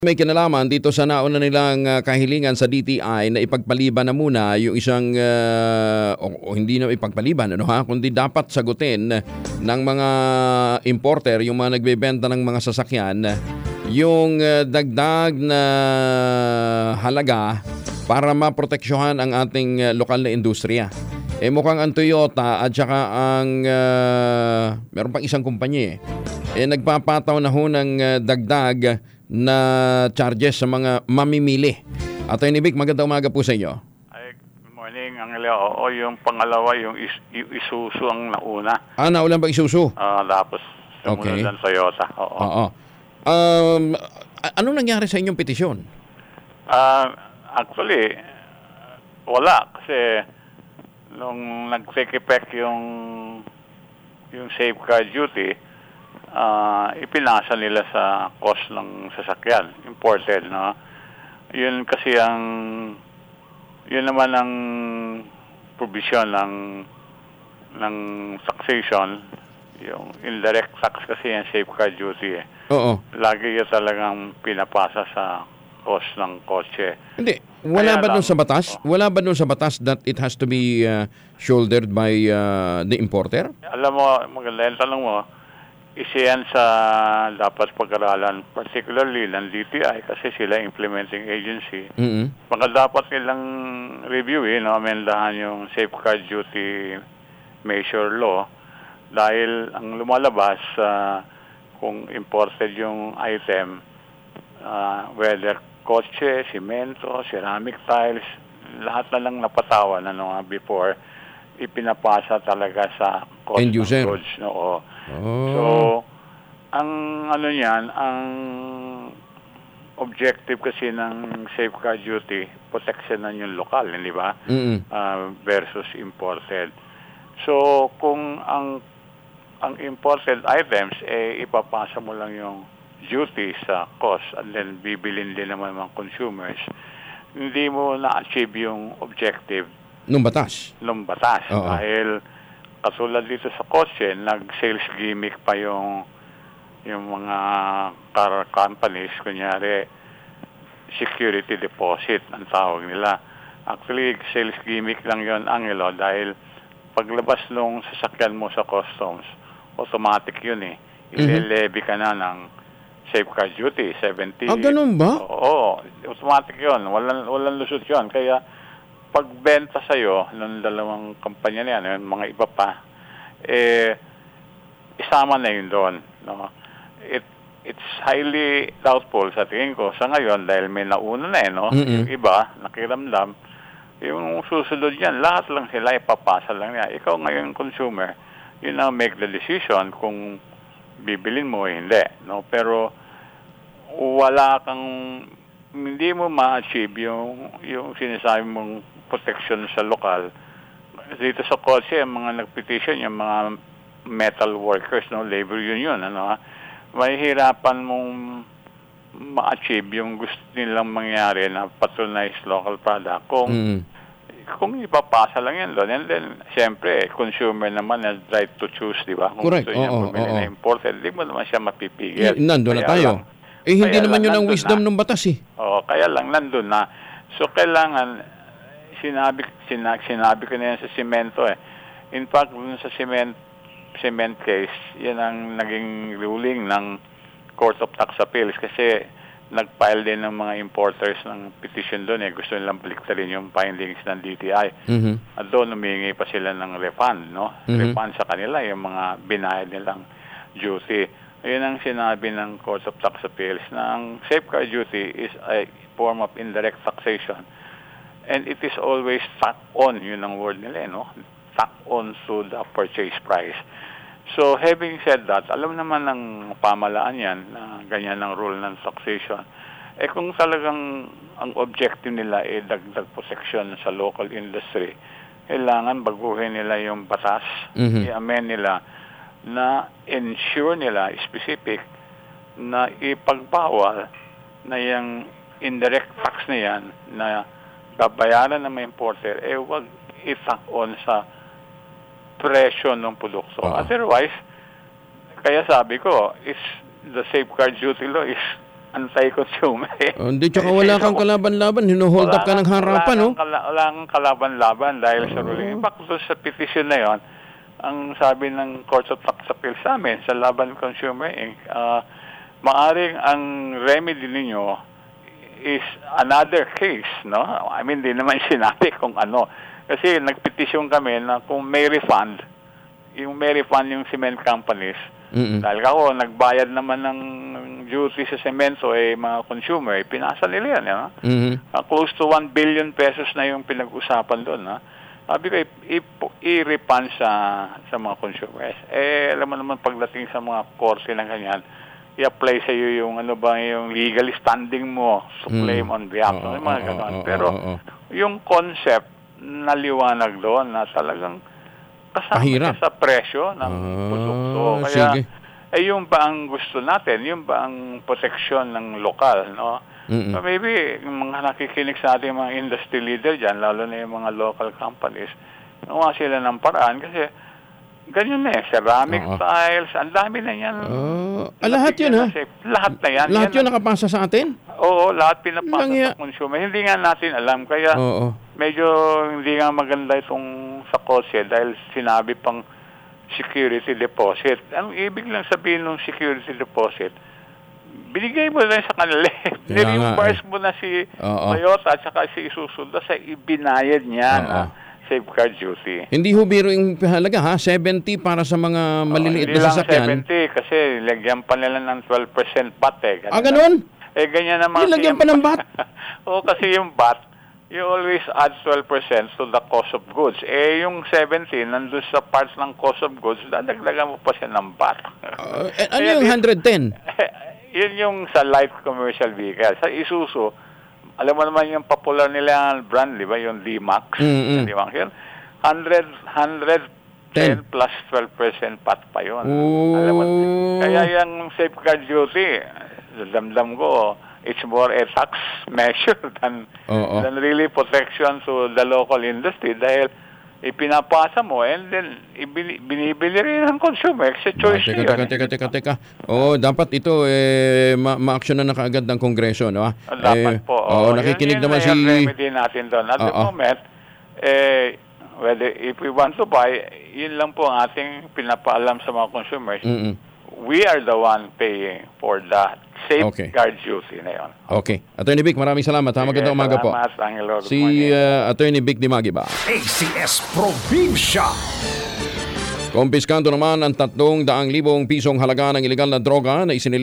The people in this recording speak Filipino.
May kinalaman dito sa nauna nilang kahilingan sa DTI na ipagpaliban na muna yung isang o hindi na ipagpaliban kundi dapat sagutin ng mga importer, yung mga nagbebenta ng mga sasakyan, yung dagdag na halaga para maproteksyohan ang ating lokal na industriya. Mukhang ang Toyota at saka ang meron pang isang kumpanya nagpapataw na ho ng dagdag na charges sa mga mamimili. Atty. Vic, magandang umaga po sa inyo. Ay, good morning, Angelo. Oo, yung pangalawa, yung Isuzu ang nauna. Naulan ba Isuzu? Tapos sumunod ng Toyota. Oo. Anong nangyari sa inyong petisyon? Actually, wala. Kasi nung nag-take effect yung safeguard duty, ipinasa nila sa cost ng sasakyan, imported, no? Yun kasi yun naman ang provision ng taxation, yung indirect tax kasi yung safeguard duty. Oo. Lagi yun talagang pinapasa sa cost ng kotse. Hindi. Wala ba doon sa batas? Wala ba doon sa batas that it has to be shouldered by the importer? Alam mo, maganda yung tanong mo. Isa yan sa dapat pag-aralan, particularly ng DTI kasi sila implementing agency. Mm-hmm. Baka dapat nilang reviewin, amendahan yung safeguard duty measure law dahil ang lumalabas kung imported yung item, whether kotse, simento, ceramic tiles, lahat na lang napatawan before ipinapasa talaga sa cost end user. Goods. Oo. Oh. So, ang ang objective kasi ng safeguard duty, protection ng yung lokal, hindi ba? Mm-hmm. Versus imported. So, kung ang imported items, ipapasa mo lang yung duty sa cost and then bibilin din naman mga consumers, hindi mo na-achieve yung objective nung batas. Oo. Dahil katulad dito sa kotse, nag-sales gimmick pa yung mga car companies, kunyari security deposit ang tawag nila. Actually, sales gimmick lang yon, Angelo, dahil paglabas nung sasakyan mo sa customs, automatic yun Ile-levy ka na ng safeguard duty, 70. Ganun ba? Oo, automatic yun. Walang lusot yun. Kaya pagbenta sa'yo ng dalawang kampanya na yan, mga iba pa, isama na yun doon. No? It's highly doubtful sa tingin ko sa ngayon dahil may nauna na Mm-hmm. Yung iba, nakiramdam, yung susunod yan, lahat lang sila ipapasa lang niya. Ikaw ngayon consumer, yun na make the decision kung bibilin mo o hindi. No? Pero hindi mo ma-achieve yung sinasabi mong protection sa lokal. Dito sa kotse, ang mga nag-petition, yung mga metal workers, labor union, mahihirapan mong ma-achieve yung gusto nilang mangyari na patronized local product kung ipapasa lang yan doon. And then, siyempre, consumer naman has right to choose, di ba? Kung correct. Gusto niya bumili na imported, di mo naman siya mapipigil. Nandun na tayo. Hindi naman yun ang wisdom ng batas kaya lang nandun na. So, kailangan, sinabi ko na yan sa semento In fact, sa cement case, yan ang naging ruling ng Court of Tax Appeals kasi nag-file din ng mga importers ng petition doon Gusto nilang baliktarin yung findings ng DTI. Mm-hmm. At doon humingi pa sila ng refund, Mm-hmm. Refund sa kanila, yung mga binayad nilang duty. Ayun ang sinabi ng Court of Tax Appeals na ang safeguard duty is a form of indirect taxation. And it is always tacked on, yun ang word nila, tacked on to the purchase price. So, having said that, alam naman ng pamalaan yan na ganyan ang rule ng taxation. Kung talagang ang objective nila dagdag protection sa local industry, kailangan baguhin nila yung batas, i-amend nila na ensure nila specific na ipagbawal na yung indirect tax na yan na babayaran ng mga importer, wag i-tack on sa presyo ng produkto. Otherwise, kaya sabi ko, the safeguard duty law is anti-consumer. Hindi, tsaka wala kang kalaban-laban. Hinuhold up ka ng harapan, no? Wala kang kalaban-laban dahil sa ruling. In fact, doon sa petition na yon, ang sabi ng Court of Tax Appeals sa amin, sa Laban Consumer Inc., maaring ang remedy ninyo is another case, no? I mean, di naman sinabi kung ano. Kasi nagpetisyon kami na kung may refund yung cement companies, dahil ako, nagbayad naman ng duty sa semento, mga consumer, pinasa nila yan. Close to 1 billion pesos na yung pinag-usapan doon. Sabi ko, i-refund sa mga consumers. Alam mo naman, pagdating sa mga korte ng ganyan, i-apply sa iyo yung yung legal standing mo to claim on behalf ng mga ganun. Pero yung concept na liwanag doon na talagang kasama sa presyo ng produkto. Kaya, yung ba ang gusto natin? Yung ba ang proteksyon ng lokal, no? So maybe, yung mga nakikinig sa ating mga industry leader dyan, lalo na yung mga local companies, nakuha sila ng paraan kasi ganyan na ceramic tiles, ang dami na yan. Lahat yun, ha? Lahat na yan. Lahat yun nakapasa sa atin? Oo, lahat pinapasa sa consumer. Hindi nga natin alam, kaya medyo hindi nga maganda itong sa kotse dahil sinabi pang security deposit. Ang ibig lang sabihin ng security deposit, binigay mo lang sa kanila. Nireimburse mo na si Toyota at saka si Isuzu sa ibinayad niya na safeguard duty. Hindi ho biro yung halaga, ha? 70 para sa mga maliliit na sasakyan. Hindi lang 70 kasi lagyan pa nila ng 12% VAT ganun? Ganyan naman. Nilagyan pa ng VAT? Oo, kasi yung VAT, you always add 12% to the cost of goods. Yung 17, nandun sa parts ng cost of goods, dadagdagan mo pa siya ng VAT. Ano yung 110? Yun yung sa light commercial vehicle. Sa Isuzu, alam mo naman yung popular nila brand, di ba? Yung D-Max. D-Max yun. 110 plus 12% VAT pa yun. Alam mo, kaya yung safeguard duty, damdam ko, it's more a tax measure than really protection to the local industry dahil ipinapasa mo and then binibili rin ng consumer sa choice yun. Teka. Dapat ito ma-action na kaagad ng Kongreso, no? Dapat po. Nakikinig naman si remedy natin doon. At the moment, whether if we want to buy, yun lang po ang ating pinapaalam sa mga consumers. We are the one paying for that safeguard duty na yun. Okay. Attorney Vic, maraming salamat. Magandang umaga po. Salamat, Angelo. Si Attorney Vic Dimagi ba? ACS Provincia. Kumpiskando naman ang 300,000 pisong halaga ng ilegal na droga na isinilip